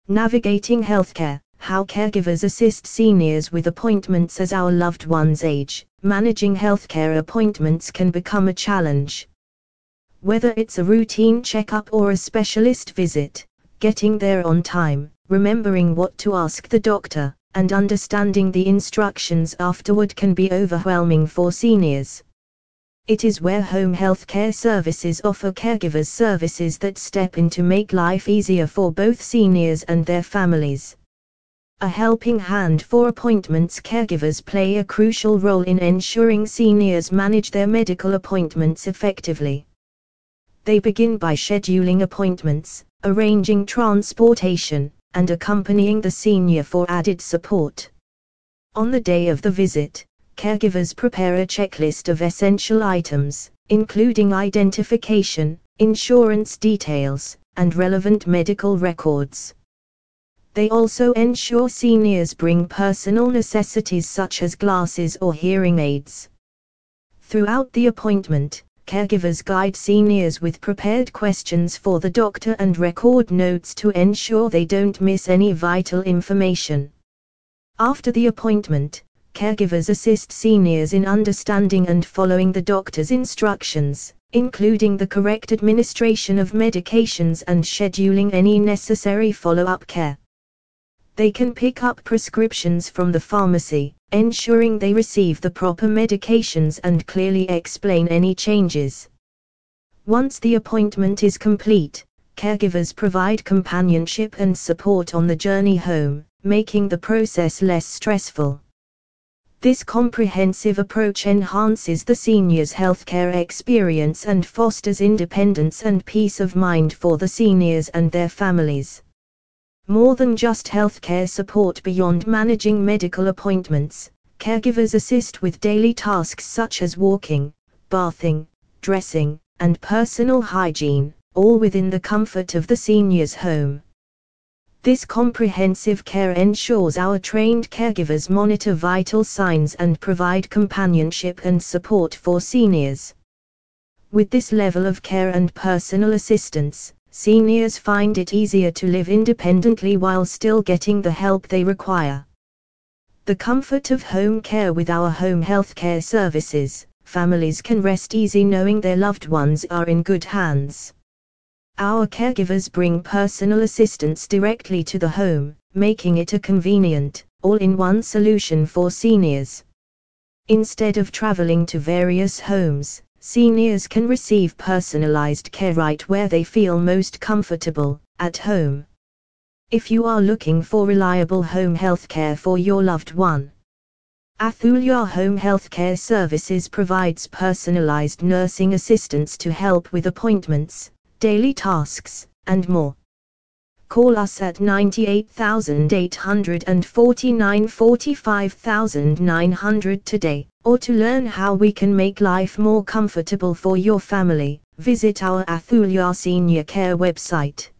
Navigating healthcare: how caregivers assist seniors with appointments as our loved ones age. Managing healthcare appointments can become a challenge. Whether it's a routine checkup or a specialist visit, getting there on time, remembering what to ask the doctor, and understanding the instructions afterward can be overwhelming for seniors. It is where home healthcare services offer caregivers services that step in to make life easier for both seniors and their families. A helping hand for appointments: caregivers play a crucial role in ensuring seniors manage their medical appointments effectively. They begin by scheduling appointments, arranging transportation, and accompanying the senior for added support. On the day of the visit, caregivers prepare a checklist of essential items, including identification, insurance details, and relevant medical records. They also ensure seniors bring personal necessities such as glasses or hearing aids. Throughout the appointment, caregivers guide seniors with prepared questions for the doctor and record notes to ensure they don't miss any vital information. After the appointment, caregivers assist seniors in understanding and following the doctor's instructions, including the correct administration of medications and scheduling any necessary follow-up care. They can pick up prescriptions from the pharmacy, ensuring they receive the proper medications and clearly explain any changes. Once the appointment is complete, caregivers provide companionship and support on the journey home, making the process less stressful. This comprehensive approach enhances the senior's healthcare experience and fosters independence and peace of mind for the seniors and their families. More than just healthcare support: beyond managing medical appointments, caregivers assist with daily tasks such as walking, bathing, dressing, and personal hygiene, all within the comfort of the senior's home. This comprehensive care ensures our trained caregivers monitor vital signs and provide companionship and support for seniors. With this level of care and personal assistance, seniors find it easier to live independently while still getting the help they require. The comfort of home care: with our home healthcare services, families can rest easy knowing their loved ones are in good hands. Our caregivers bring personal assistance directly to the home, making it a convenient, all-in-one solution for seniors. Instead of traveling to various homes, seniors can receive personalized care right where they feel most comfortable, at home. If you are looking for reliable home healthcare for your loved one, Athulia Home Healthcare Services provides personalized nursing assistance to help with appointments, daily tasks, and more. Call us at 98,849 45,900 today, or to learn how we can make life more comfortable for your family, visit our Athulia Senior Care website.